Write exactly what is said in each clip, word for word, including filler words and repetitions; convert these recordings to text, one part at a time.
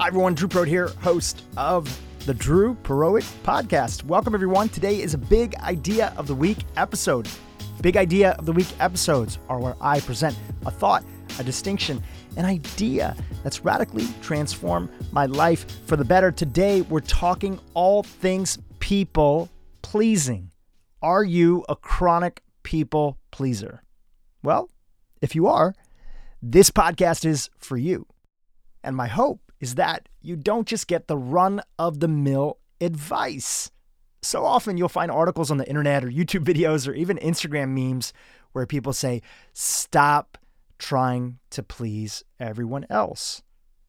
Hi everyone, Drew Perot here, host of the Drew Perot Podcast. Welcome everyone. Today is a Big Idea of the Week episode. Big Idea of the Week episodes are where I present a thought, a distinction, an idea that's radically transformed my life for the better. Today we're talking all things people pleasing. Are you a chronic people pleaser? Well, if you are, this podcast is for you. And my hope is that you don't just get the run-of-the-mill advice. So often you'll find articles on the internet or YouTube videos or even Instagram memes where people say, stop trying to please everyone else.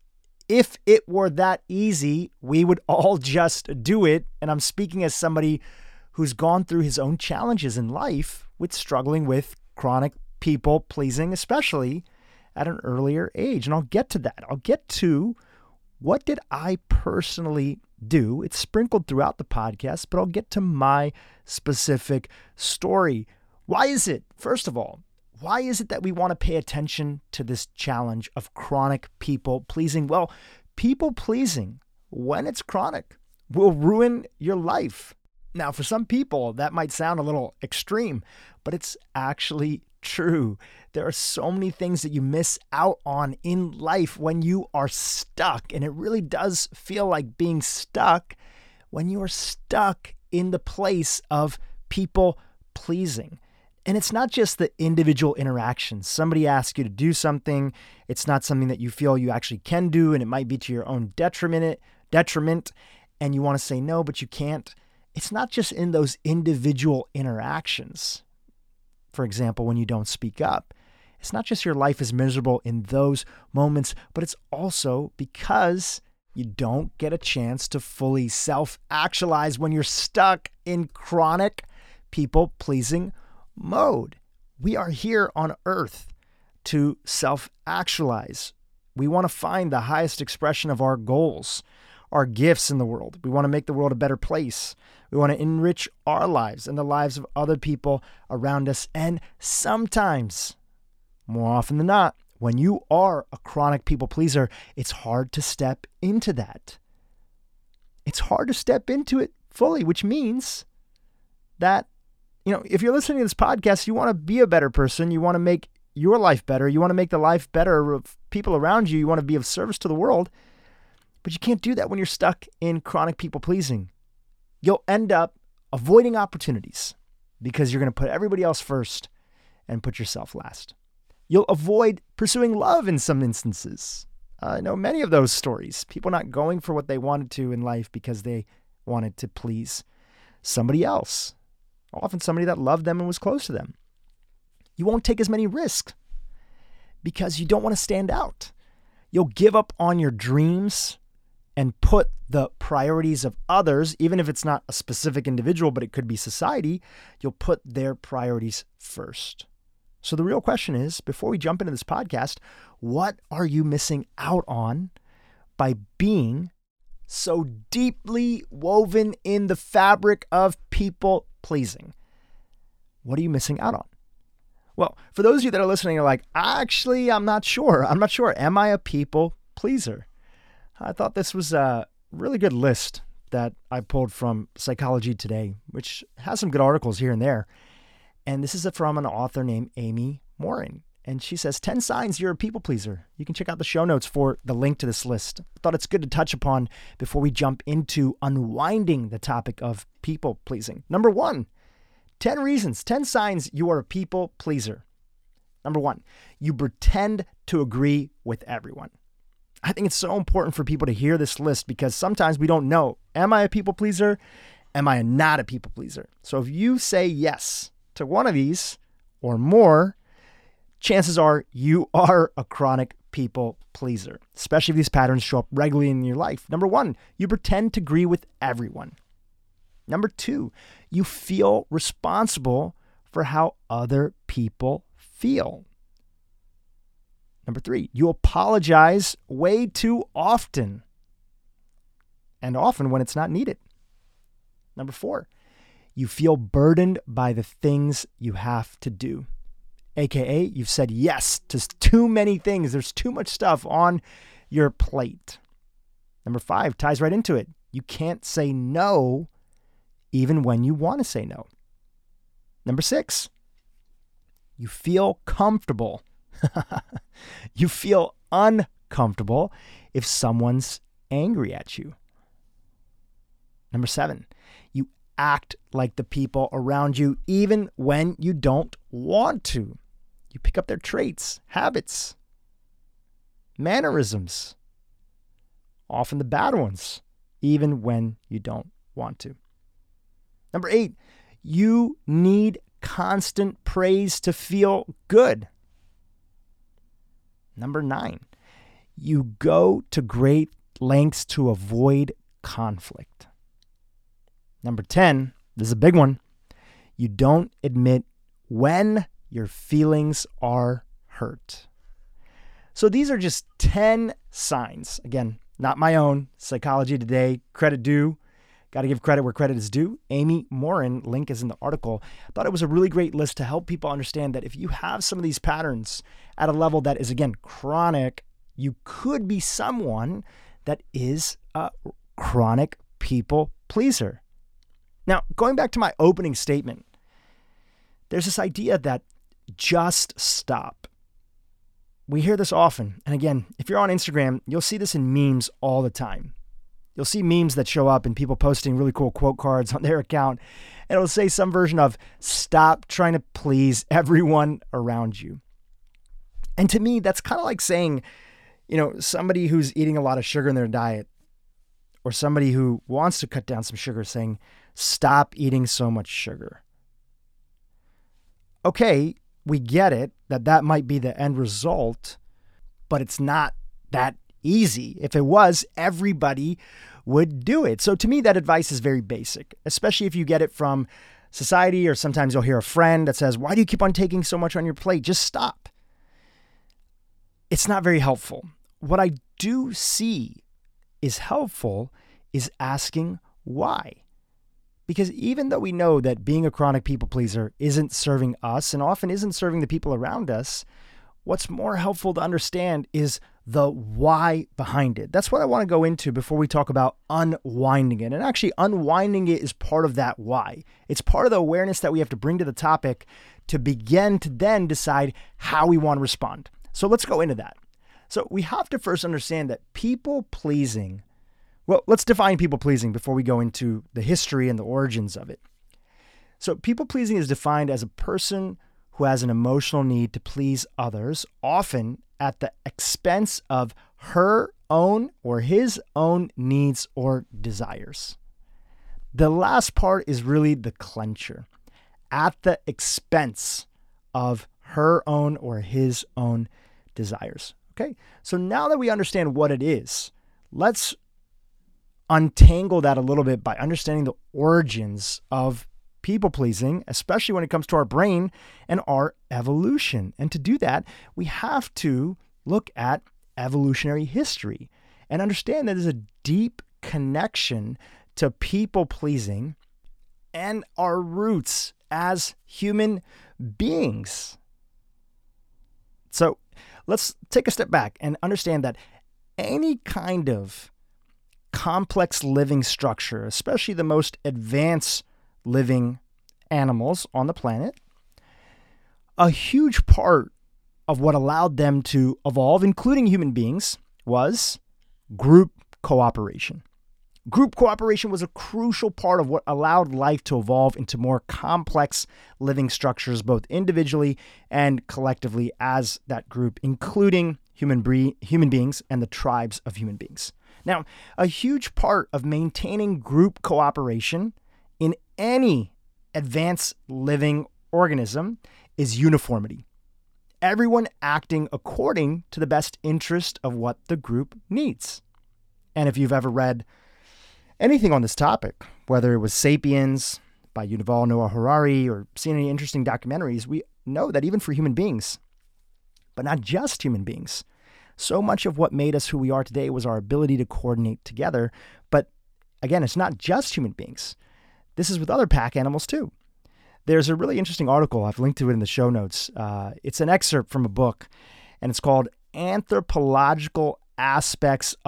If it were that easy, we would all just do it. And I'm speaking as somebody who's gone through his own challenges in life with struggling with chronic people pleasing, especially at an earlier age. And I'll get to that. I'll get to what did I personally do? It's sprinkled throughout the podcast, but I'll get to my specific story. Why is it, first of all, why is it that we want to pay attention to this challenge of chronic people pleasing? Well, people pleasing, when it's chronic, will ruin your life. Now, for some people, that might sound a little extreme, but it's actually true. There are so many things that you miss out on in life when you are stuck. And it really does feel like being stuck when you are stuck in the place of people pleasing. And it's not just the individual interactions. Somebody asks you to do something. It's not something that you feel you actually can do, and it might be to your own detriment, detriment, and you want to say no, but you can't. It's not just in those individual interactions. For example, when you don't speak up, it's not just your life is miserable in those moments, but it's also because you don't get a chance to fully self-actualize when you're stuck in chronic people-pleasing mode. We are here on earth to self-actualize. We want to find the highest expression of our goals, our gifts in the world. We want to make the world a better place. We want to enrich our lives and the lives of other people around us. And sometimes, more often than not, when you are a chronic people pleaser, it's hard to step into that. It's hard to step into it fully, which means that, you know, if you're listening to this podcast, you want to be a better person. You want to make your life better. You want to make the life better of people around you. You want to be of service to the world. But you can't do that when you're stuck in chronic people pleasing. You'll end up avoiding opportunities because you're going to put everybody else first and put yourself last. You'll avoid pursuing love in some instances. I know many of those stories. People not going for what they wanted to in life because they wanted to please somebody else. Often somebody that loved them and was close to them. You won't take as many risks because you don't want to stand out. You'll give up on your dreams and put the priorities of others, even if it's not a specific individual, but it could be society, you'll put their priorities first. So the real question is, before we jump into this podcast, what are you missing out on by being so deeply woven in the fabric of people pleasing? What are you missing out on? Well, for those of you that are listening, are like, actually, I'm not sure. I'm not sure. Am I a people pleaser? I thought this was a really good list that I pulled from Psychology Today, which has some good articles here and there. And this is from an author named Amy Morin. And she says, ten signs you're a people pleaser. You can check out the show notes for the link to this list. I thought it's good to touch upon before we jump into unwinding the topic of people pleasing. Number one, ten reasons, ten signs you are a people pleaser. Number one, you pretend to agree with everyone. I think it's so important for people to hear this list because sometimes we don't know, am I a people pleaser? Am I not a people pleaser? So if you say yes to one of these or more, chances are you are a chronic people pleaser, especially if these patterns show up regularly in your life. Number one, you pretend to agree with everyone. Number two, you feel responsible for how other people feel. Number three, you apologize way too often, and often when it's not needed. Number four, you feel burdened by the things you have to do. A K A, you've said yes to too many things. There's too much stuff on your plate. Number five ties right into it. You can't say no even when you want to say no. Number six, you feel comfortable. You feel uncomfortable if someone's angry at you. Number seven, you act like the people around you even when you don't want to. You pick up their traits, habits, mannerisms, often the bad ones, even when you don't want to. Number eight, you need constant praise to feel good. Number nine, you go to great lengths to avoid conflict. Number ten, this is a big one. You don't admit when your feelings are hurt. So these are just ten signs. Again, not my own. Psychology Today, credit due. Got to give credit where credit is due. Amy Morin, link is in the article. I thought it was a really great list to help people understand that if you have some of these patterns at a level that is, again, chronic, you could be someone that is a chronic people pleaser. Now, going back to my opening statement, there's this idea that just stop. We hear this often. And again, if you're on Instagram, you'll see this in memes all the time. You'll see memes that show up and people posting really cool quote cards on their account. And it'll say some version of, stop trying to please everyone around you. And to me, that's kind of like saying, you know, somebody who's eating a lot of sugar in their diet, or somebody who wants to cut down some sugar saying, stop eating so much sugar. Okay, we get it that that might be the end result, but it's not that easy. If it was, everybody would do it. So to me, that advice is very basic, especially if you get it from society, or sometimes you'll hear a friend that says, why do you keep on taking so much on your plate? Just stop. It's not very helpful. What I do see is helpful is asking why. Because even though we know that being a chronic people pleaser isn't serving us and often isn't serving the people around us, what's more helpful to understand is the why behind it. That's what I want to go into before we talk about unwinding it. And actually, unwinding it is part of that why. It's part of the awareness that we have to bring to the topic to begin to then decide how we want to respond. So let's go into that. So we have to first understand that people pleasing, well, let's define people pleasing before we go into the history and the origins of it. So people pleasing is defined as a person who has an emotional need to please others, often at the expense of her own or his own needs or desires. The last part is really the clencher, at the expense of her own or his own desires. Okay, so now that we understand what it is, let's untangle that a little bit by understanding the origins of people pleasing, especially when it comes to our brain and our evolution. And to do that, we have to look at evolutionary history and understand that there's a deep connection to people pleasing and our roots as human beings. So let's take a step back and understand that any kind of complex living structure, especially the most advanced living animals on the planet, a huge part of what allowed them to evolve, including human beings, was group cooperation. Group cooperation was a crucial part of what allowed life to evolve into more complex living structures, both individually and collectively as that group, including human, bre- human beings and the tribes of human beings. Now, a huge part of maintaining group cooperation in any advanced living organism is uniformity. Everyone acting according to the best interest of what the group needs. And if you've ever read anything on this topic, whether it was Sapiens by Yuval Noah Harari or seen any interesting documentaries, we know that even for human beings, but not just human beings, so much of what made us who we are today was our ability to coordinate together. But again, it's not just human beings. This is with other pack animals too. There's a really interesting article. I've linked to it in the show notes. Uh, it's an excerpt from a book, and it's called Anthropological Aspects of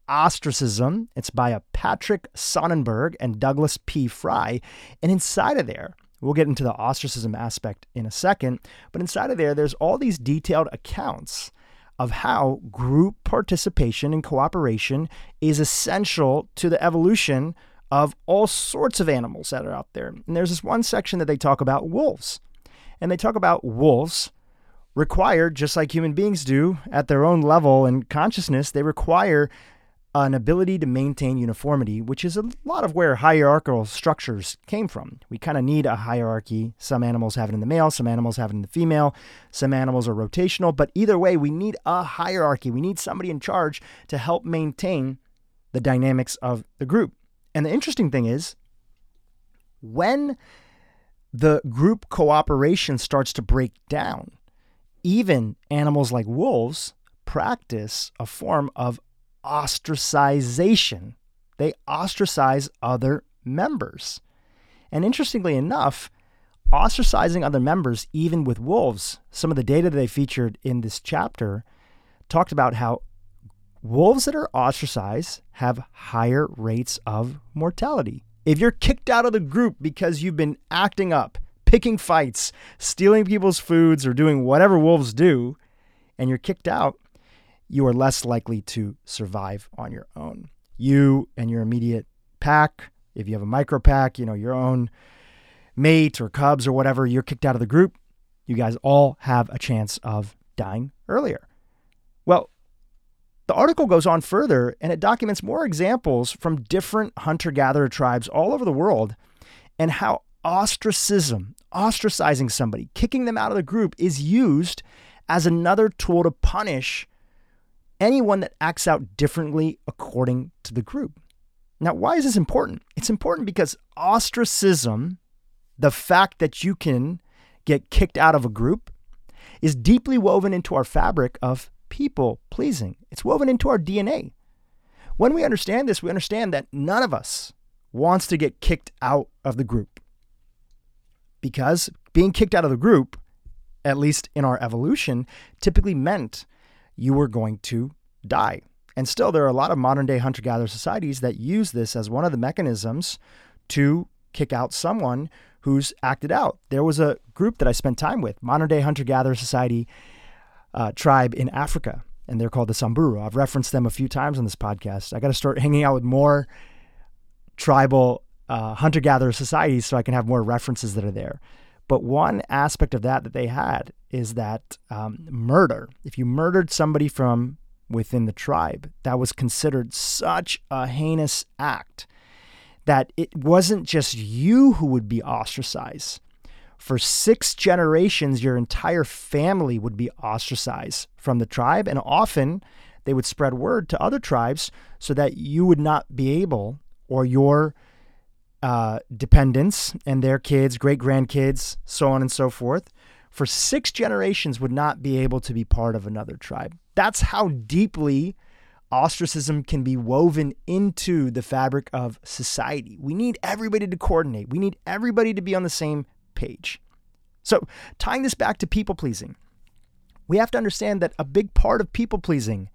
Ostracism. It's by a Patrick Sonnenberg and Douglas P. Fry. And inside of there, we'll get into the ostracism aspect in a second, but inside of there, there's all these detailed accounts of how group participation and cooperation is essential to the evolution of all sorts of animals that are out there. And there's this one section that they talk about wolves. And they talk about wolves require, just like human beings do at their own level and consciousness, they require an ability to maintain uniformity, which is a lot of where hierarchical structures came from. We kind of need a hierarchy. Some animals have it in the male, some animals have it in the female, some animals are rotational, but either way, we need a hierarchy. We need somebody in charge to help maintain the dynamics of the group. And the interesting thing is, when the group cooperation starts to break down, even animals like wolves practice a form of ostracization. They ostracize other members. And interestingly enough, ostracizing other members, even with wolves, some of the data that they featured in this chapter talked about how wolves that are ostracized have higher rates of mortality. If you're kicked out of the group because you've been acting up, picking fights, stealing people's foods, or doing whatever wolves do, and you're kicked out, you are less likely to survive on your own. You and your immediate pack, if you have a micro pack, you know, your own mate or cubs or whatever, you're kicked out of the group, you guys all have a chance of dying earlier. Well, the article goes on further and it documents more examples from different hunter-gatherer tribes all over the world and how ostracism, ostracizing somebody, kicking them out of the group is used as another tool to punish anyone that acts out differently according to the group. Now, why is this important? It's important because ostracism, the fact that you can get kicked out of a group, is deeply woven into our fabric of people pleasing. It's woven into our D N A. When we understand this, we understand that none of us wants to get kicked out of the group. Because being kicked out of the group, at least in our evolution, typically meant you were going to die. And still, there are a lot of modern day hunter-gatherer societies that use this as one of the mechanisms to kick out someone who's acted out. There was a group that I spent time with, modern day hunter-gatherer society uh, tribe in Africa, and they're called the Samburu. I've referenced them a few times on this podcast. I got to start hanging out with more tribal uh, hunter-gatherer societies so I can have more references that are there. But one aspect of that that they had is that um, murder. If you murdered somebody from within the tribe, that was considered such a heinous act that it wasn't just you who would be ostracized. For six generations, your entire family would be ostracized from the tribe, and often they would spread word to other tribes so that you would not be able, or your Uh, dependents and their kids, great-grandkids, so on and so forth, for six generations would not be able to be part of another tribe. That's how deeply ostracism can be woven into the fabric of society. We need everybody to coordinate. We need everybody to be on the same page. So tying this back to people-pleasing, we have to understand that a big part of people-pleasing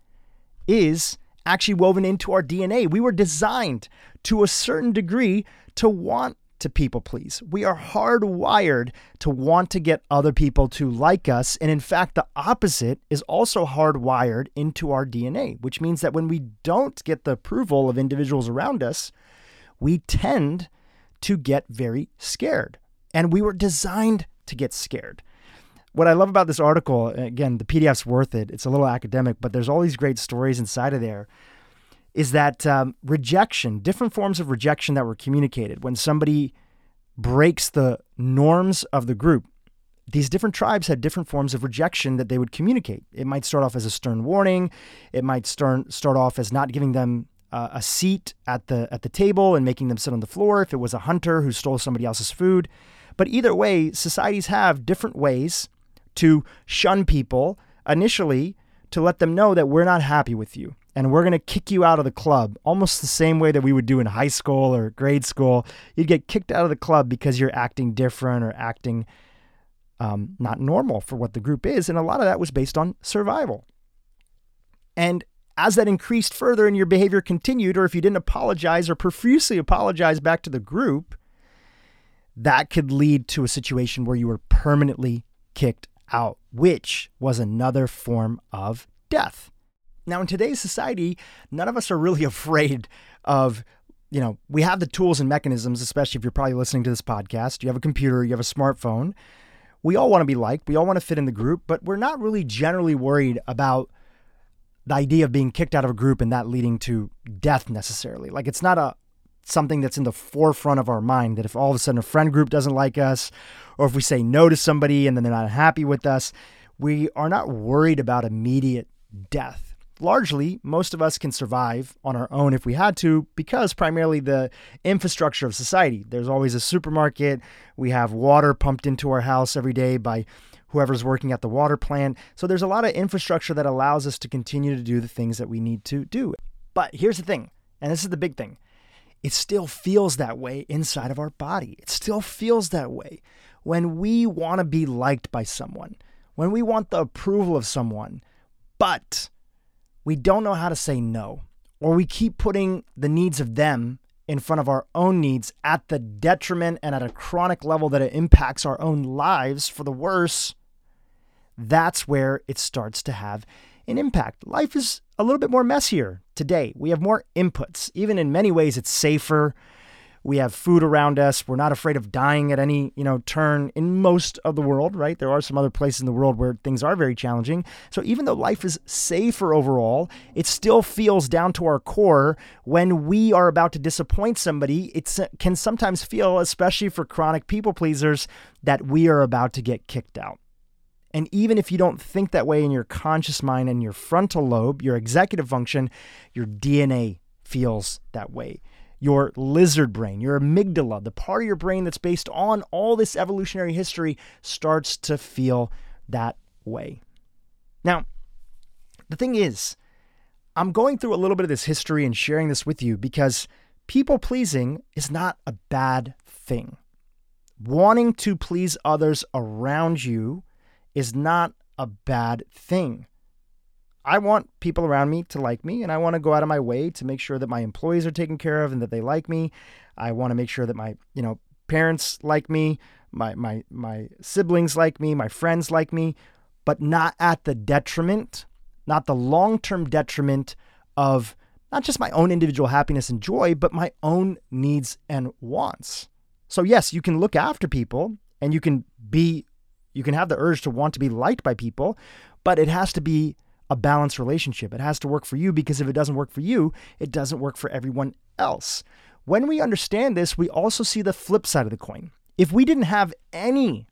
is actually woven into our D N A. We were designed to a certain degree to want to people please. We are hardwired to want to get other people to like us. And in fact, the opposite is also hardwired into our D N A, which means that when we don't get the approval of individuals around us, we tend to get very scared. And we were designed to get scared. What I love about this article, again, the P D F's worth it. It's a little academic, but there's all these great stories inside of there, is that um, rejection, different forms of rejection that were communicated. When somebody breaks the norms of the group, these different tribes had different forms of rejection that they would communicate. It might start off as a stern warning. It might start, start off as not giving them uh, a seat at the at the table and making them sit on the floor if it was a hunter who stole somebody else's food. But either way, societies have different ways to shun people initially, to let them know that we're not happy with you and we're going to kick you out of the club, almost the same way that we would do in high school or grade school. You'd get kicked out of the club because you're acting different or acting um, not normal for what the group is. And a lot of that was based on survival. And as that increased further and your behavior continued, or if you didn't apologize or profusely apologize back to the group, that could lead to a situation where you were permanently kicked out, which was another form of death. Now, in today's society, none of us are really afraid of, you know, we have the tools and mechanisms, especially if you're probably listening to this podcast. You have a computer, you have a smartphone. We all want to be liked. We all want to fit in the group, but we're not really generally worried about the idea of being kicked out of a group and that leading to death necessarily. Like, it's not a something that's in the forefront of our mind, that if all of a sudden a friend group doesn't like us, or if we say no to somebody and then they're not happy with us, we are not worried about immediate death. Largely, most of us can survive on our own if we had to, because primarily the infrastructure of society. There's always a supermarket. We have water pumped into our house every day by whoever's working at the water plant. So there's a lot of infrastructure that allows us to continue to do the things that we need to do. But here's the thing, and this is the big thing. It still feels that way inside of our body. It still feels that way when we want to be liked by someone, when we want the approval of someone, but we don't know how to say no, or we keep putting the needs of them in front of our own needs at the detriment and at a chronic level that it impacts our own lives for the worse. That's where it starts to have an impact. Life is a little bit more messier today. We have more inputs. Even in many ways, it's safer. We have food around us. We're not afraid of dying at any, you know, turn in most of the world, right? There are some other places in the world where things are very challenging. So even though life is safer overall, it still feels down to our core when we are about to disappoint somebody. It can sometimes feel, especially for chronic people pleasers, that we are about to get kicked out. And even if you don't think that way in your conscious mind and your frontal lobe, your executive function, your D N A feels that way. Your lizard brain, your amygdala, the part of your brain that's based on all this evolutionary history, starts to feel that way. Now, the thing is, I'm going through a little bit of this history and sharing this with you because people pleasing is not a bad thing. Wanting to please others around you is not a bad thing. I want people around me to like me, and I want to go out of my way to make sure that my employees are taken care of and that they like me. I want to make sure that my, you know, parents like me, my my my siblings like me, my friends like me, but not at the detriment, not the long-term detriment of not just my own individual happiness and joy, but my own needs and wants. So yes, you can look after people and you can be You can have the urge to want to be liked by people, but it has to be a balanced relationship. It has to work for you, because if it doesn't work for you, it doesn't work for everyone else. When we understand this, we also see the flip side of the coin. If we didn't have any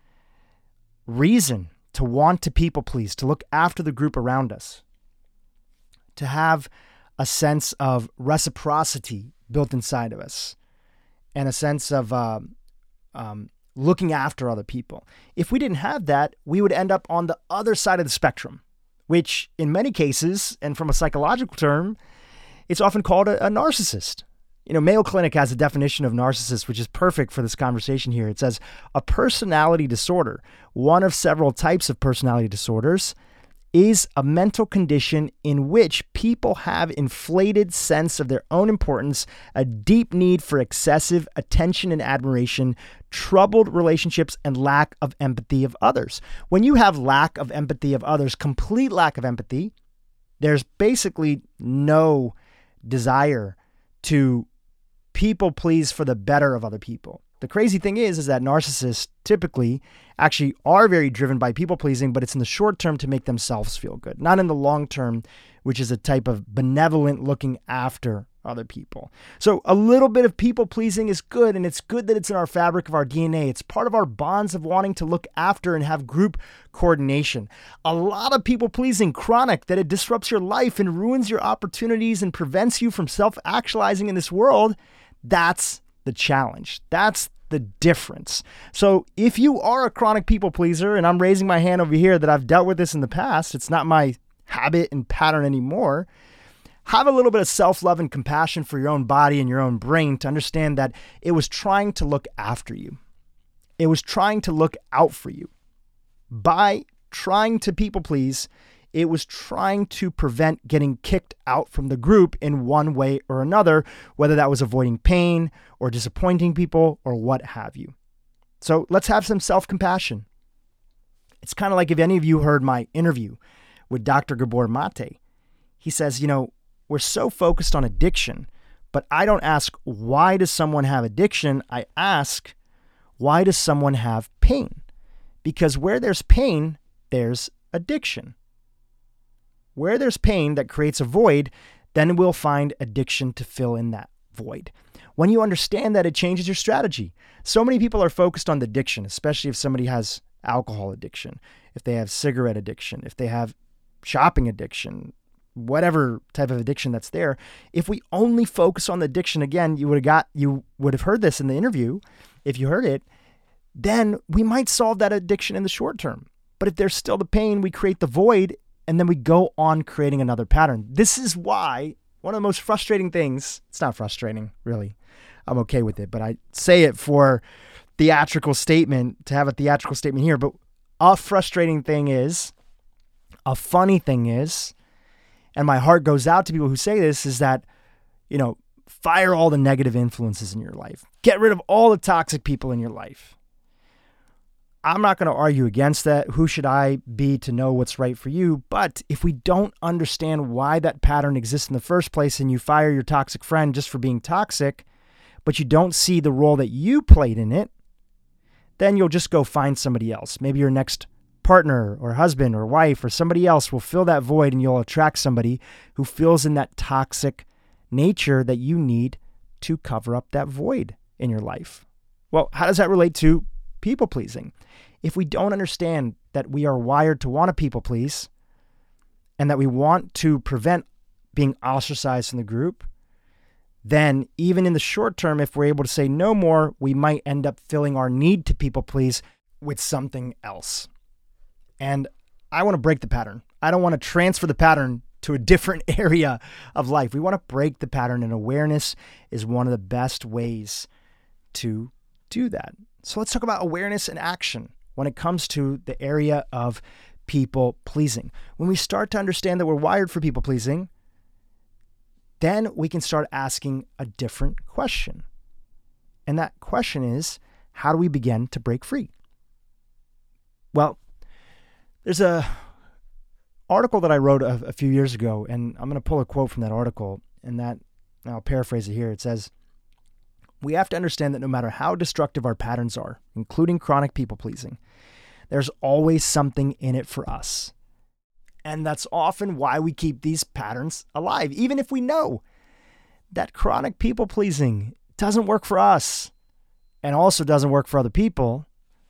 reason to want to people please, to look after the group around us, to have a sense of reciprocity built inside of us, and a sense of uh, um, looking after other people. If we didn't have that, we would end up on the other side of the spectrum, which in many cases, and from a psychological term, it's often called a, a narcissist. You know, Mayo Clinic has a definition of narcissist, which is perfect for this conversation here. It says, a personality disorder, one of several types of personality disorders, is a mental condition in which people have inflated sense of their own importance, a deep need for excessive attention and admiration, troubled relationships, and lack of empathy of others. When you have lack of empathy of others, complete lack of empathy, there's basically no desire to people please for the better of other people. The crazy thing is, is that narcissists typically actually are very driven by people pleasing, but it's in the short term to make themselves feel good, not in the long term, which is a type of benevolent looking after other people. So a little bit of people pleasing is good, and it's good that it's in our fabric of our D N A. It's part of our bonds of wanting to look after and have group coordination. A lot of people pleasing, chronic, that it disrupts your life and ruins your opportunities and prevents you from self-actualizing in this world. That's the challenge. That's the difference. So if you are a chronic people pleaser, and I'm raising my hand over here that I've dealt with this in the past, it's not my habit and pattern anymore, have a little bit of self-love and compassion for your own body and your own brain to understand that it was trying to look after you. It was trying to look out for you. By trying to people please, It was trying to prevent getting kicked out from the group in one way or another, whether that was avoiding pain or disappointing people or what have you. So let's have some self-compassion. It's kind of like if any of you heard my interview with Doctor Gabor Mate. He says, you know, we're so focused on addiction, but I don't ask, why does someone have addiction? I ask, why does someone have pain? Because where there's pain, there's addiction. Where there's pain that creates a void, then we'll find addiction to fill in that void. When you understand that, it changes your strategy. So many people are focused on the addiction, especially if somebody has alcohol addiction, if they have cigarette addiction, if they have shopping addiction, whatever type of addiction that's there. If we only focus on the addiction, again, you would have got, you would have heard this in the interview. If you heard it, then we might solve that addiction in the short term. But if there's still the pain, we create the void, and then we go on creating another pattern. This is why one of the most frustrating things, it's not frustrating, really. I'm okay with it, but I say it for theatrical statement, to have a theatrical statement here. But a frustrating thing is, a funny thing is, and my heart goes out to people who say this, is that, you know, fire all the negative influences in your life. Get rid of all the toxic people in your life. I'm not going to argue against that. Who should I be to know what's right for you? But if we don't understand why that pattern exists in the first place, and you fire your toxic friend just for being toxic, but you don't see the role that you played in it, then you'll just go find somebody else. Maybe your next partner or husband or wife or somebody else will fill that void, and you'll attract somebody who fills in that toxic nature that you need to cover up that void in your life. Well, how does that relate to people pleasing? If we don't understand that we are wired to want to people please, and that we want to prevent being ostracized from the group, then even in the short term, if we're able to say no more, we might end up filling our need to people please with something else. And I want to break the pattern. I don't want to transfer the pattern to a different area of life. We want to break the pattern, and awareness is one of the best ways to do that. So let's talk about awareness and action when it comes to the area of people pleasing. When we start to understand that we're wired for people pleasing, then we can start asking a different question. And that question is, how do we begin to break free? Well, there's a article that I wrote a, a few years ago, and I'm going to pull a quote from that article, and that, and I'll paraphrase it here. It says, "We have to understand that no matter how destructive our patterns are, including chronic people-pleasing, there's always something in it for us. And that's often why we keep these patterns alive, even if we know that chronic people-pleasing doesn't work for us and also doesn't work for other people.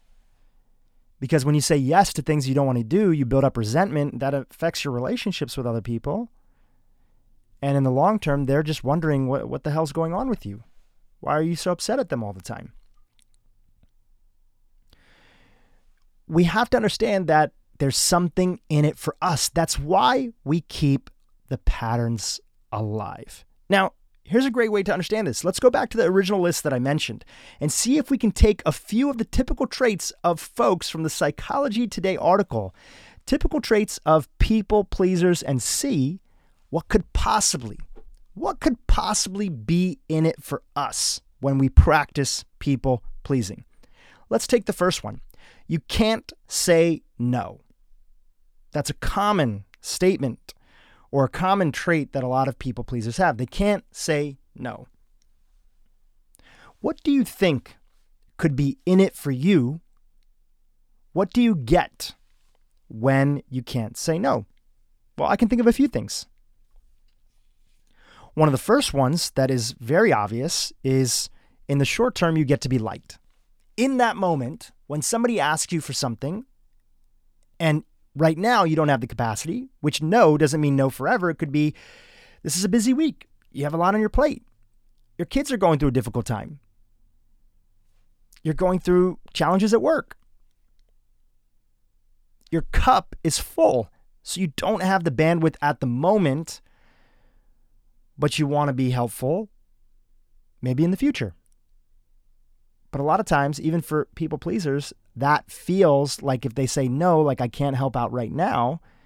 Because when you say yes to things you don't want to do, you build up resentment that affects your relationships with other people. And in the long term, they're just wondering what, what the hell's going on with you. Why are you so upset at them all the time?" We have to understand that there's something in it for us. That's why we keep the patterns alive. Now, here's a great way to understand this. Let's go back to the original list that I mentioned and see if we can take a few of the typical traits of folks from the Psychology Today article, typical traits of people pleasers, and see what could possibly, what could possibly be in it for us when we practice people pleasing. Let's take the first one. You can't say no. That's a common statement or a common trait that a lot of people pleasers have. They can't say no. What do you think could be in it for you? What do you get when you can't say no? Well, I can think of a few things. One of the first ones that is very obvious is, in the short term, you get to be liked. In that moment, when somebody asks you for something, and right now you don't have the capacity, which no doesn't mean no forever. It could be, this is a busy week. You have a lot on your plate. Your kids are going through a difficult time. You're going through challenges at work. Your cup is full, so you don't have the bandwidth at the moment, but you want to be helpful, maybe in the future. But a lot of times, even for people pleasers, that feels like if they say no, like I can't help out right now,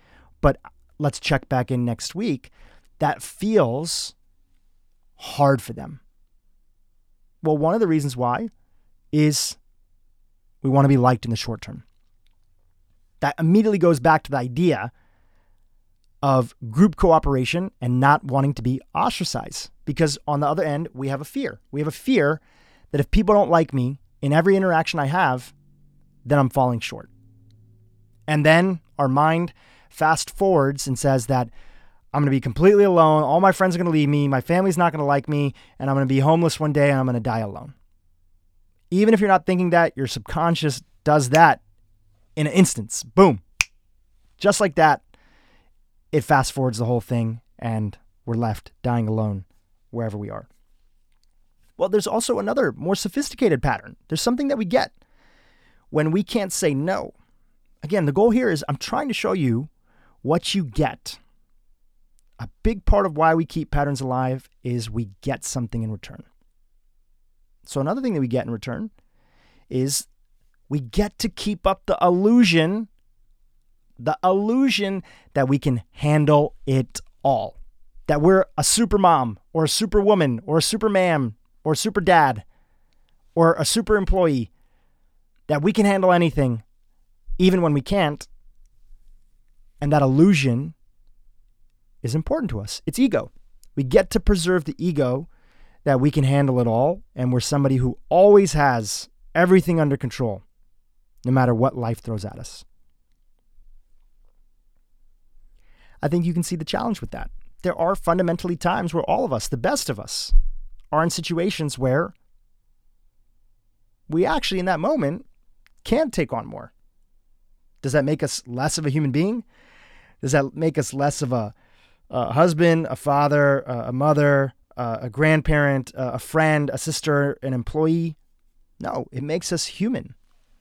but let's check back in next week, that feels hard for them. Well, one of the reasons why is we want to be liked in the short term. That immediately goes back to the idea of group cooperation and not wanting to be ostracized. Because on the other end, we have a fear. We have a fear that if people don't like me in every interaction I have, then I'm falling short. And then our mind fast forwards and says that I'm going to be completely alone. All my friends are going to leave me. My family's not going to like me. And I'm going to be homeless one day and I'm going to die alone. Even if you're not thinking that, your subconscious does that in an instance. Boom. Just like that, it fast forwards the whole thing and we're left dying alone wherever we are. Well, there's also another more sophisticated pattern. There's something that we get when we can't say no. Again, the goal here is I'm trying to show you what you get. A big part of why we keep patterns alive is we get something in return. So another thing that we get in return is we get to keep up the illusion, the illusion that we can handle it all. That we're a super mom or a super woman or a super man or a super dad or a super employee. That we can handle anything even when we can't. And that illusion is important to us. It's ego. We get to preserve the ego that we can handle it all, and we're somebody who always has everything under control, no matter what life throws at us. I think you can see the challenge with that. There are fundamentally times where all of us, the best of us, are in situations where we actually, in that moment, can take on more. Does that make us less of a human being? Does that make us less of a, a husband, a father, a, a mother, a, a grandparent, a, a friend, a sister, an employee? No, it makes us human.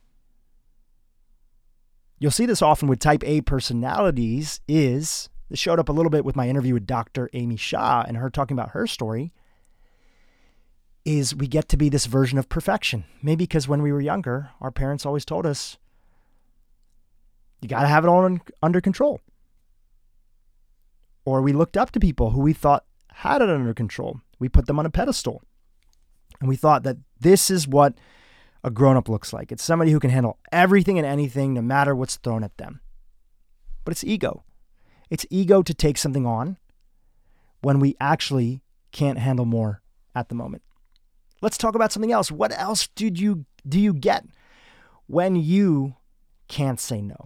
You'll see this often with type A personalities is, this showed up a little bit with my interview with Doctor Amy Shah and her talking about her story, is we get to be this version of perfection. Maybe because when we were younger, our parents always told us, you got to have it all in, under control. Or we looked up to people who we thought had it under control. We put them on a pedestal. And we thought that this is what a grown-up looks like. It's somebody who can handle everything and anything no matter what's thrown at them. But it's ego. It's ego to take something on when we actually can't handle more at the moment. Let's talk about something else. What else did you do you get when you can't say no?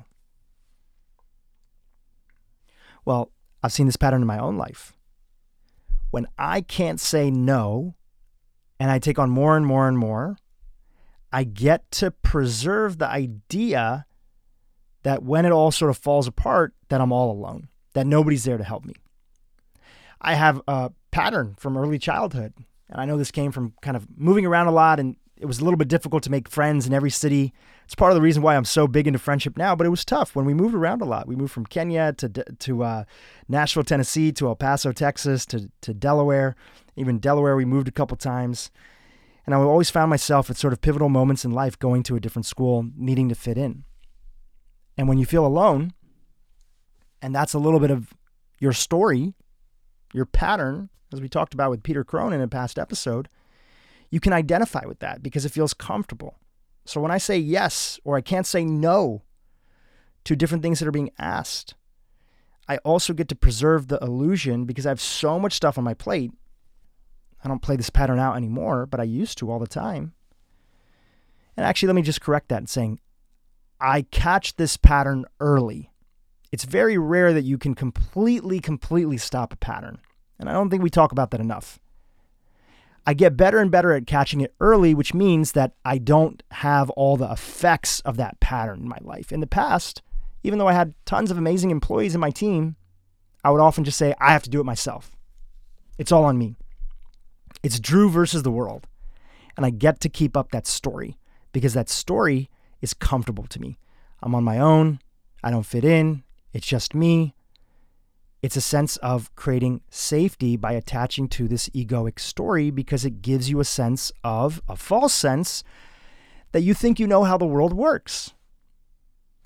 Well, I've seen this pattern in my own life. When I can't say no and I take on more and more and more, I get to preserve the idea that when it all sort of falls apart, that I'm all alone, that nobody's there to help me. I have a pattern from early childhood, and I know this came from kind of moving around a lot, and it was a little bit difficult to make friends in every city. It's part of the reason why I'm so big into friendship now, but it was tough when we moved around a lot. We moved from Kenya to to uh, Nashville, Tennessee, to El Paso, Texas, to, to Delaware. Even Delaware, we moved a couple times. And I always found myself at sort of pivotal moments in life going to a different school, needing to fit in. And when you feel alone, and that's a little bit of your story, your pattern, as we talked about with Peter Crone in a past episode, you can identify with that because it feels comfortable. So when I say yes, or I can't say no to different things that are being asked, I also get to preserve the illusion because I have so much stuff on my plate. I don't play this pattern out anymore, but I used to all the time. And actually, let me just correct that in saying, I catch this pattern early. It's very rare that you can completely, completely stop a pattern. And I don't think we talk about that enough. I get better and better at catching it early, which means that I don't have all the effects of that pattern in my life. In the past, even though I had tons of amazing employees in my team, I would often just say, I have to do it myself. It's all on me. It's Drew versus the world. And I get to keep up that story because that story is comfortable to me. I'm on my own. I don't fit in. It's just me. It's a sense of creating safety by attaching to this egoic story because it gives you a sense of, a false sense, that you think you know how the world works.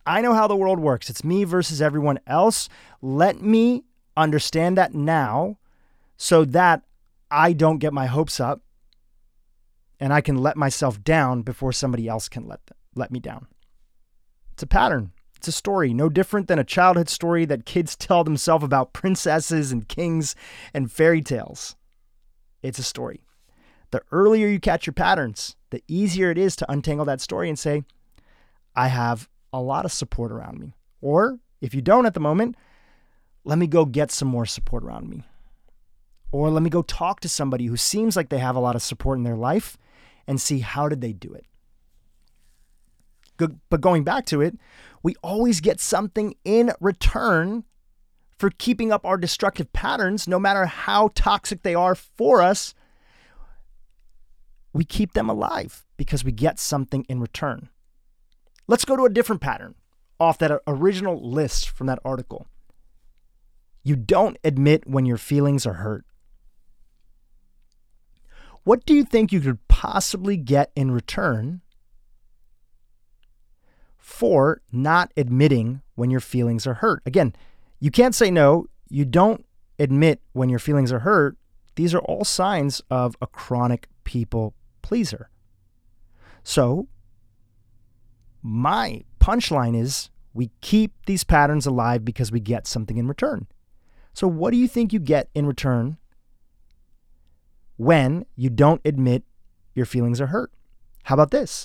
I know how the world works. It's me versus everyone else. Let me understand that now so that I don't get my hopes up and I can let myself down before somebody else can let them, let me down. It's a pattern. It's a story, no different than a childhood story that kids tell themselves about princesses and kings and fairy tales. It's a story. The earlier you catch your patterns, the easier it is to untangle that story and say, I have a lot of support around me. Or if you don't at the moment, let me go get some more support around me. Or let me go talk to somebody who seems like they have a lot of support in their life and see how did they do it. But going back to it, we always get something in return for keeping up our destructive patterns, no matter how toxic they are for us. We keep them alive because we get something in return. Let's go to a different pattern off that original list from that article. You don't admit when your feelings are hurt. What do you think you could possibly get in return for not admitting when your feelings are hurt? Again, you can't say no. You don't admit when your feelings are hurt. These are all signs of a chronic people pleaser. So my punchline is we keep these patterns alive because we get something in return. So what do you think you get in return when you don't admit your feelings are hurt? How about this?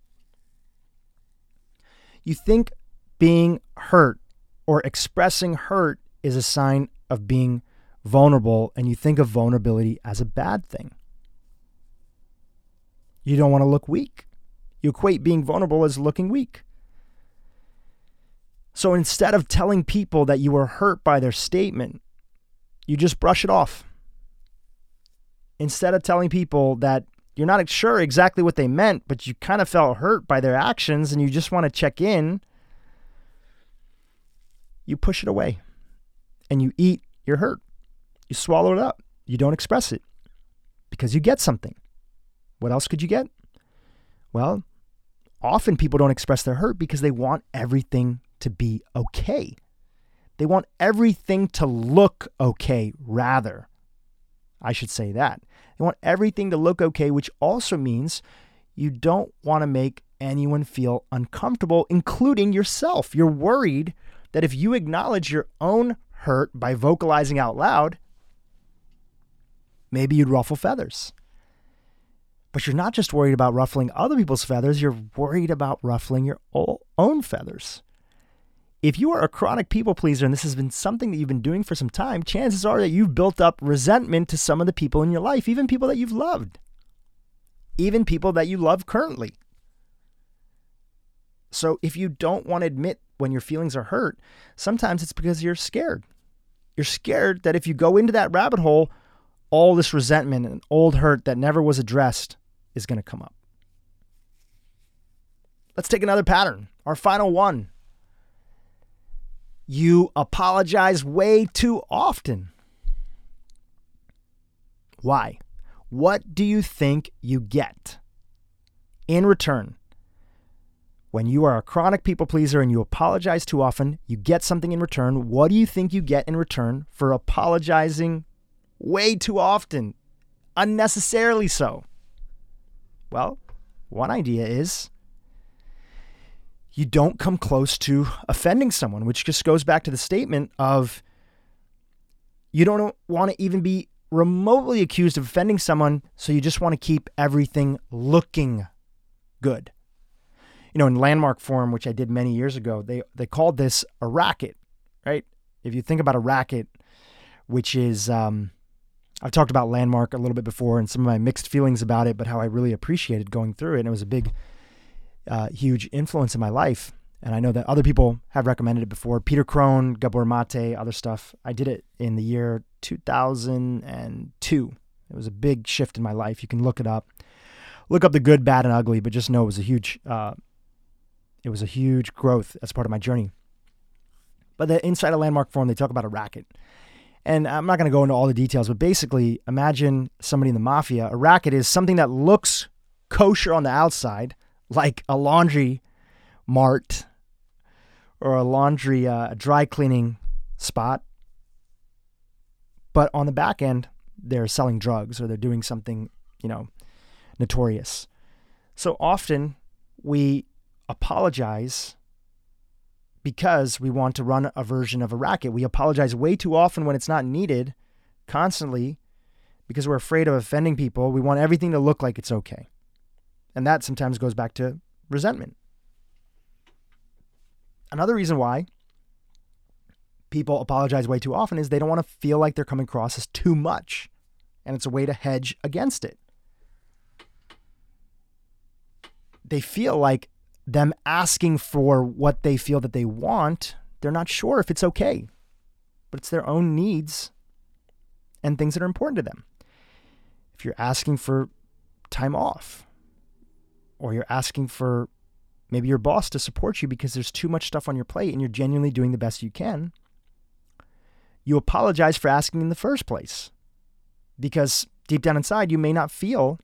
You think being hurt or expressing hurt is a sign of being vulnerable, and you think of vulnerability as a bad thing. You don't want to look weak. You equate being vulnerable as looking weak. So instead of telling people that you were hurt by their statement, you just brush it off. Instead of telling people that you're not sure exactly what they meant, but you kind of felt hurt by their actions and you just want to check in, you push it away and you eat your hurt. You swallow it up. You don't express it because you get something. What else could you get? Well, often people don't express their hurt because they want everything to be okay. They want everything to look okay, rather. I should say that. They want everything to look okay, which also means you don't want to make anyone feel uncomfortable, including yourself. You're worried that if you acknowledge your own hurt by vocalizing out loud, maybe you'd ruffle feathers. But you're not just worried about ruffling other people's feathers, you're worried about ruffling your own feathers. If you are a chronic people pleaser and this has been something that you've been doing for some time, chances are that you've built up resentment to some of the people in your life, even people that you've loved, even people that you love currently. So if you don't want to admit when your feelings are hurt, sometimes it's because you're scared. You're scared that if you go into that rabbit hole, all this resentment and old hurt that never was addressed is going to come up. Let's take another pattern. Our final one. You apologize way too often. Why? What do you think you get in return? When you are a chronic people pleaser and you apologize too often, you get something in return. What do you think you get in return for apologizing way too often? Unnecessarily so. Well, one idea is you don't come close to offending someone, which just goes back to the statement of you don't want to even be remotely accused of offending someone, so you just want to keep everything looking good. You know, in Landmark Forum, which I did many years ago, they they called this a racket, right? If you think about a racket, which is, um, I've talked about Landmark a little bit before and some of my mixed feelings about it, but how I really appreciated going through it. And it was a big Uh, huge influence in my life. And I know that other people have recommended it before. Peter Crone, Gabor Mate, other stuff. I did it in the year two thousand two. It was a big shift in my life. You can look it up. Look up the good, bad, and ugly, but just know it was a huge, uh, it was a huge growth as part of my journey. But the inside of Landmark Forum, they talk about a racket. And I'm not going to go into all the details, but basically imagine somebody in the mafia. A racket is something that looks kosher on the outside, like a laundry mart, or a laundry, uh, a dry cleaning spot. But on the back end, they're selling drugs or they're doing something, you know, notorious. So often we apologize because we want to run a version of a racket. We apologize way too often when it's not needed, constantly, because we're afraid of offending people. We want everything to look like it's okay. And that sometimes goes back to resentment. Another reason why people apologize way too often is they don't want to feel like they're coming across as too much. And it's a way to hedge against it. They feel like them asking for what they feel that they want, they're not sure if it's okay. But it's their own needs and things that are important to them. If you're asking for time off, or you're asking for maybe your boss to support you because there's too much stuff on your plate and you're genuinely doing the best you can, you apologize for asking in the first place. Because deep down inside, you may not feel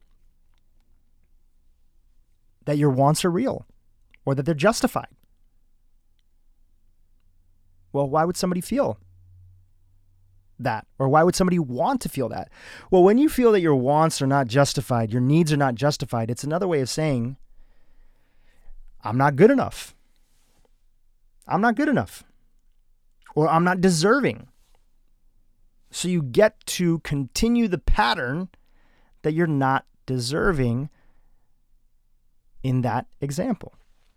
that your wants are real or that they're justified. Well, why would somebody feel that? Or why would somebody want to feel that? Well, when you feel that your wants are not justified, your needs are not justified, it's another way of saying, I'm not good enough. I'm not good enough. Or I'm not deserving. So you get to continue the pattern that you're not deserving in that example.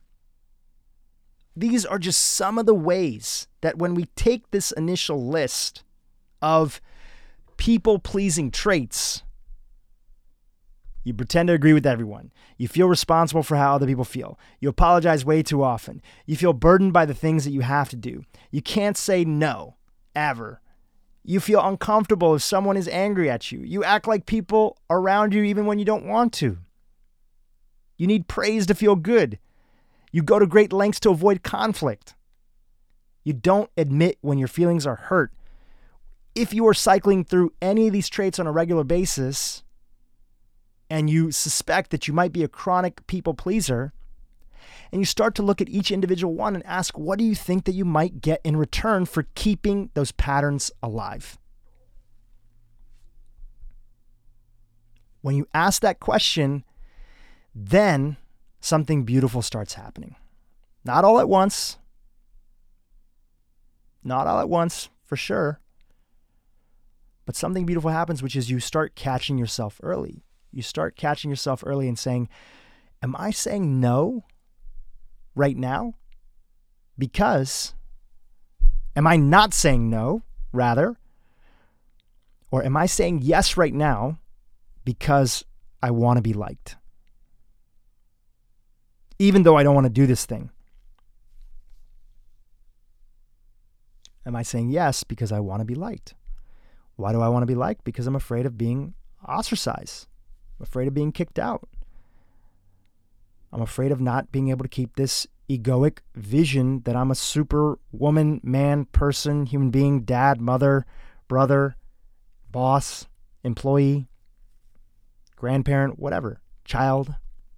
These are just some of the ways that when we take this initial list of people-pleasing traits, you pretend to agree with everyone. You feel responsible for how other people feel. You apologize way too often. You feel burdened by the things that you have to do. You can't say no, ever. You feel uncomfortable if someone is angry at you. You act like people around you even when you don't want to. You need praise to feel good. You go to great lengths to avoid conflict. You don't admit when your feelings are hurt. If you are cycling through any of these traits on a regular basis and you suspect that you might be a chronic people pleaser, and you start to look at each individual one and ask, what do you think that you might get in return for keeping those patterns alive? When you ask that question, then something beautiful starts happening. Not all at once. Not all at once, for sure. But something beautiful happens, which is you start catching yourself early. You start catching yourself early and saying, am I saying no right now? Because, am I not saying no, rather? Or am I saying yes right now because I want to be liked? Even though I don't want to do this thing. Am I saying yes because I want to be liked? Why do I want to be liked? Because I'm afraid of being ostracized. I'm afraid of being kicked out. I'm afraid of not being able to keep this egoic vision that I'm a super woman, man, person, human being, dad, mother, brother, boss, employee, grandparent, whatever, child.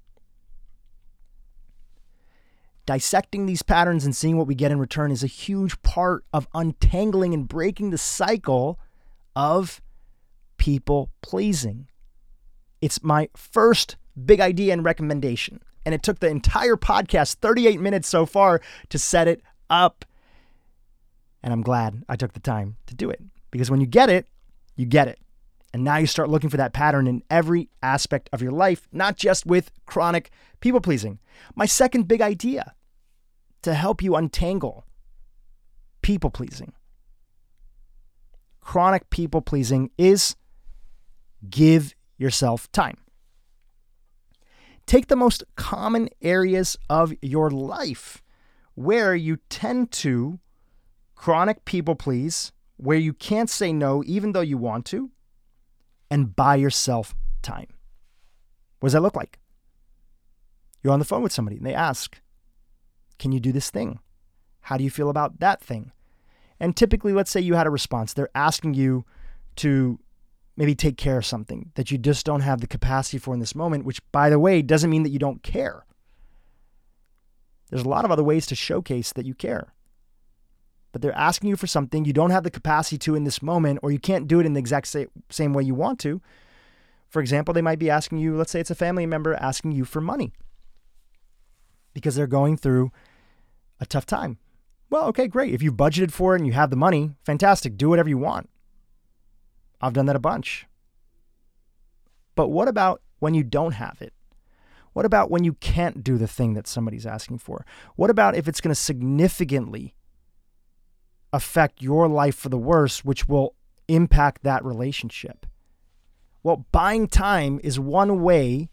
Dissecting these patterns and seeing what we get in return is a huge part of untangling and breaking the cycle of people pleasing. It's my first big idea and recommendation. And it took the entire podcast, thirty-eight minutes so far, to set it up. And I'm glad I took the time to do it. Because when you get it, you get it. And now you start looking for that pattern in every aspect of your life, not just with chronic people pleasing. My second big idea to help you untangle people pleasing, chronic people pleasing, is give yourself time. Take the most common areas of your life where you tend to chronic people please, where you can't say no even though you want to, and buy yourself time. What does that look like? You're on the phone with somebody and they ask, can you do this thing? How do you feel about that thing? And typically, let's say you had a response. They're asking you to maybe take care of something that you just don't have the capacity for in this moment, which, by the way, doesn't mean that you don't care. There's a lot of other ways to showcase that you care. But they're asking you for something you don't have the capacity to in this moment, or you can't do it in the exact sa- same way you want to. For example, they might be asking you, let's say it's a family member asking you for money because they're going through a tough time. Well, okay, great. If you've budgeted for it and you have the money, fantastic. Do whatever you want. I've done that a bunch. But what about when you don't have it? What about when you can't do the thing that somebody's asking for? What about if it's going to significantly affect your life for the worse, which will impact that relationship? Well, buying time is one way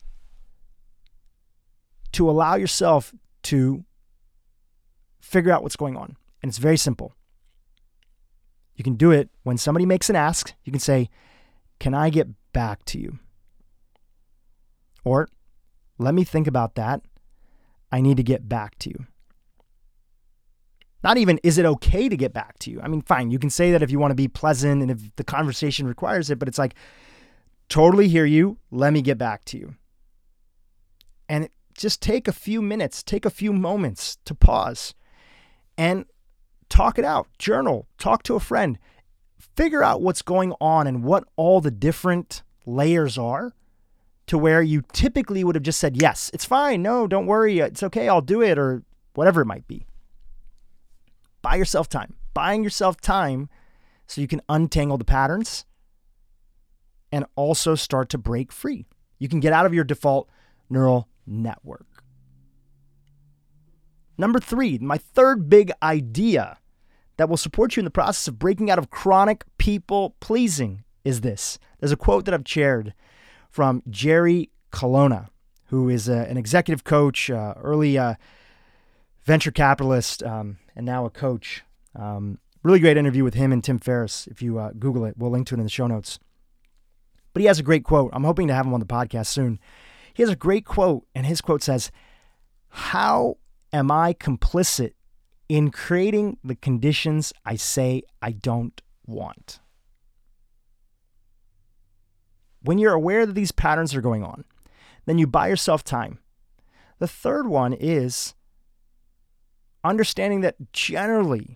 to allow yourself to figure out what's going on. And it's very simple. You can do it when somebody makes an ask. You can say, can I get back to you? Or, let me think about that. I need to get back to you. Not even, is it okay to get back to you? I mean, fine, you can say that if you want to be pleasant and if the conversation requires it, but it's like, totally hear you. Let me get back to you. And just take a few minutes, take a few moments to pause and talk it out. Journal, talk to a friend, figure out what's going on and what all the different layers are to where you typically would have just said, yes, it's fine. No, don't worry. It's okay. I'll do it, or whatever it might be. Buy yourself time. Buying yourself time so you can untangle the patterns and also start to break free. You can get out of your default neural network. Number three, my third big idea that will support you in the process of breaking out of chronic people pleasing is this. There's a quote that I've shared from Jerry Colonna, who is a, an executive coach, uh, early uh, venture capitalist, um, and now a coach. Um, really great interview with him and Tim Ferriss. If you uh, Google it, we'll link to it in the show notes. But he has a great quote. I'm hoping to have him on the podcast soon. He has a great quote, and his quote says, "How am I complicit in creating the conditions I say I don't want?" When you're aware that these patterns are going on, then you buy yourself time. The third one is understanding that generally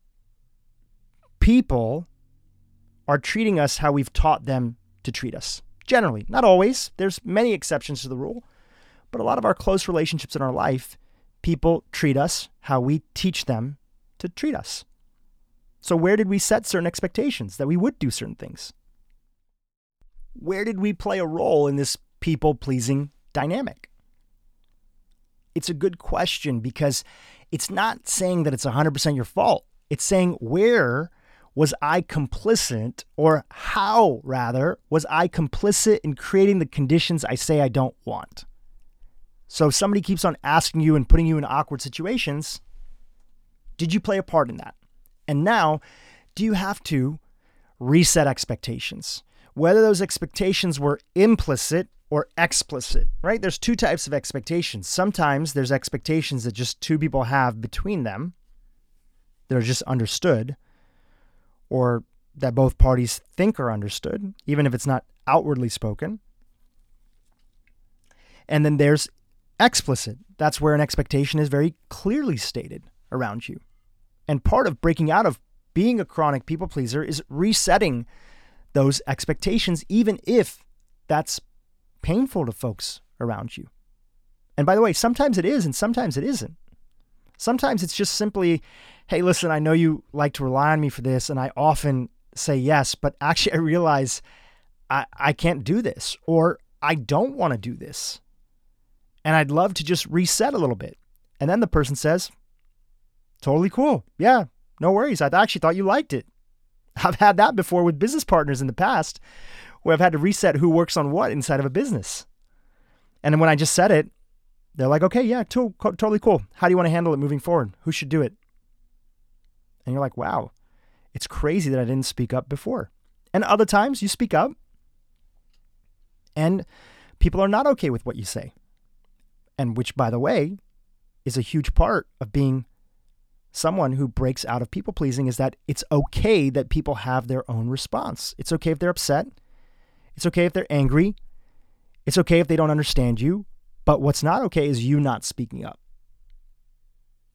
people are treating us how we've taught them to treat us. Generally, not always. There's many exceptions to the rule, but a lot of our close relationships in our life, people treat us how we teach them to treat us. So where did we set certain expectations that we would do certain things? Where did we play a role in this people-pleasing dynamic? It's a good question because it's not saying that it's one hundred percent your fault. It's saying, where was I complicit, or how, rather, was I complicit in creating the conditions I say I don't want? So if somebody keeps on asking you and putting you in awkward situations, did you play a part in that? And now, do you have to reset expectations? Whether those expectations were implicit or explicit, right? There's two types of expectations. Sometimes there's expectations that just two people have between them that are just understood, or that both parties think are understood, even if it's not outwardly spoken. And then there's explicit. That's where an expectation is very clearly stated around you. And part of breaking out of being a chronic people pleaser is resetting those expectations, even if that's painful to folks around you. And by the way, sometimes it is and sometimes it isn't. Sometimes it's just simply, hey, listen, I know you like to rely on me for this, and I often say yes, but actually I realize I, I can't do this, or I don't want to do this. And I'd love to just reset a little bit. And then the person says, totally cool. Yeah, no worries. I actually thought you liked it. I've had that before with business partners in the past where I've had to reset who works on what inside of a business. And then when I just said it, they're like, okay, yeah, to- totally cool. How do you want to handle it moving forward? Who should do it? And you're like, wow, it's crazy that I didn't speak up before. And other times you speak up and people are not okay with what you say. And which, by the way, is a huge part of being someone who breaks out of people pleasing, is that it's okay that people have their own response. It's okay if they're upset. It's okay if they're angry. It's okay if they don't understand you. But what's not okay is you not speaking up.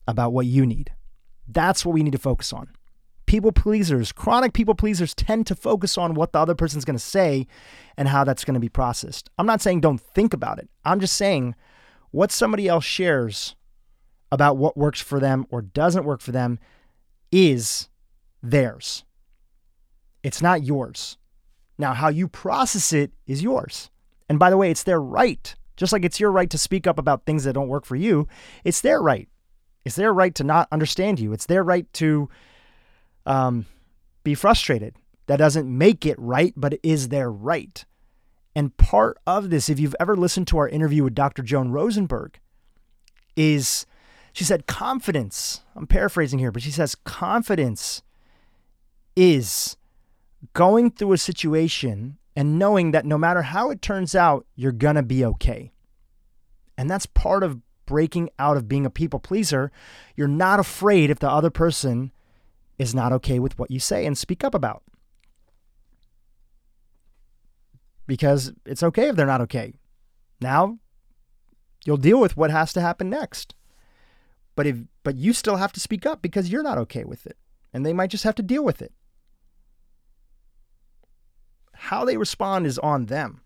about what you need. That's what we need to focus on. People pleasers, chronic people pleasers tend to focus on what the other person's going to say and how that's going to be processed. I'm not saying don't think about it. I'm just saying what somebody else shares about what works for them or doesn't work for them is theirs. It's not yours. Now, how you process it is yours. And by the way, it's their right. Just like it's your right to speak up about things that don't work for you, it's their right. It's their right to not understand you. It's their right to um, be frustrated. That doesn't make it right, but it is their right. And part of this, if you've ever listened to our interview with Doctor Joan Rosenberg, is she said confidence. I'm paraphrasing here, but she says confidence is going through a situation and knowing that no matter how it turns out, you're going to be okay. And that's part of breaking out of being a people pleaser. You're not afraid if the other person is not okay with what you say and speak up about. Because it's okay if they're not okay. Now, you'll deal with what has to happen next. But if but you still have to speak up because you're not okay with it. And they might just have to deal with it. How they respond is on them.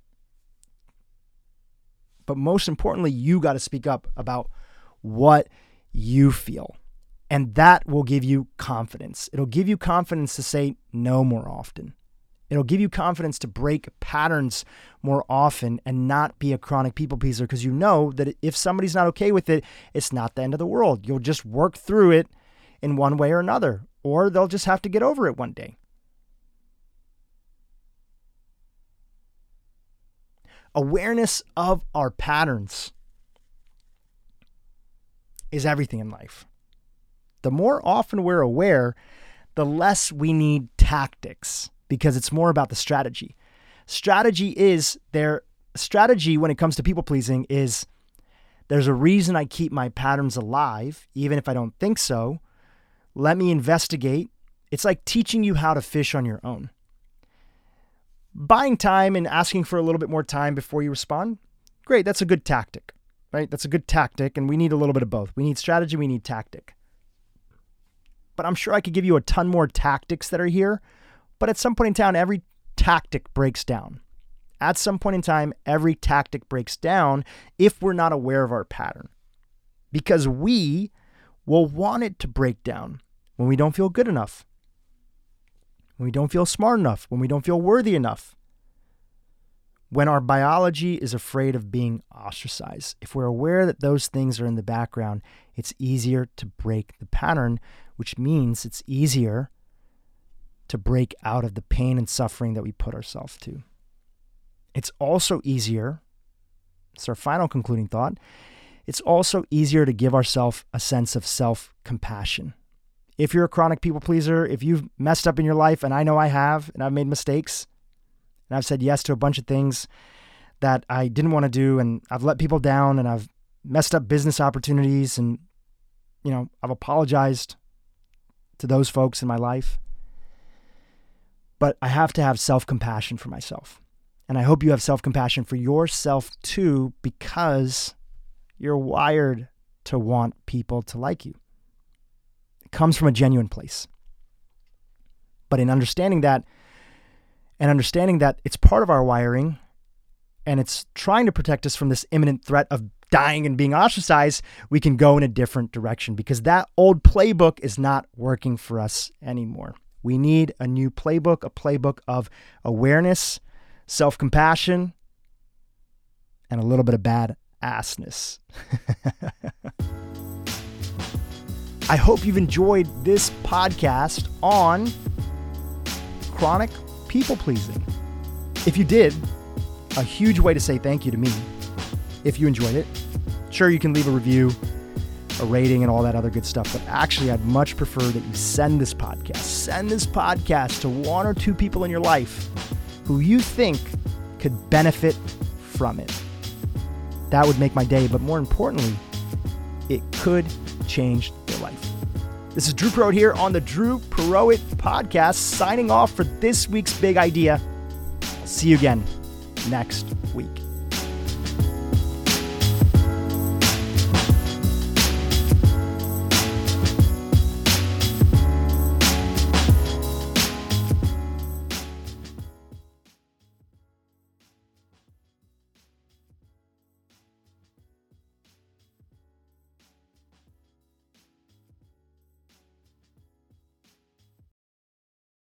But most importantly, you got to speak up about what you feel. And that will give you confidence. It'll give you confidence to say no more often. It'll give you confidence to break patterns more often and not be a chronic people pleaser because you know that if somebody's not okay with it, it's not the end of the world. You'll just work through it in one way or another, or they'll just have to get over it one day. Awareness of our patterns is everything in life. The more often we're aware, the less we need tactics because it's more about the strategy. Strategy is their strategy when it comes to people pleasing is there's a reason I keep my patterns alive, even if I don't think so. Let me investigate. It's like teaching you how to fish on your own. Buying time and asking for a little bit more time before you respond, great, that's a good tactic, right? That's a good tactic, and we need a little bit of both. We need strategy, we need tactic. But I'm sure I could give you a ton more tactics that are here, but at some point in time, every tactic breaks down. At some point in time, every tactic breaks down if we're not aware of our pattern. Because we will want it to break down when we don't feel good enough, when we don't feel smart enough, when we don't feel worthy enough, when our biology is afraid of being ostracized. If we're aware that those things are in the background, it's easier to break the pattern, which means it's easier to break out of the pain and suffering that we put ourselves to. It's also easier, it's our final concluding thought, it's also easier to give ourselves a sense of self-compassion. If you're a chronic people pleaser, if you've messed up in your life, and I know I have, and I've made mistakes, and I've said yes to a bunch of things that I didn't want to do, and I've let people down, and I've messed up business opportunities, and, you know, I've apologized to those folks in my life. But I have to have self-compassion for myself. And I hope you have self-compassion for yourself too, because you're wired to want people to like you. It comes from a genuine place. But in understanding that, and understanding that it's part of our wiring, and it's trying to protect us from this imminent threat of dying and being ostracized, we can go in a different direction because that old playbook is not working for us anymore. We need a new playbook, a playbook of awareness, self-compassion, and a little bit of bad assness. I hope you've enjoyed this podcast on chronic people pleasing. If you did, a huge way to say thank you to me. If you enjoyed it, sure, you can leave a review, a rating, and all that other good stuff. But actually, I'd much prefer that you send this podcast. Send this podcast to one or two people in your life who you think could benefit from it. That would make my day, but more importantly, it could change their life. This is Drew Purohit here on the Drew Purohit Podcast, signing off for this week's big idea. I'll see you again next week.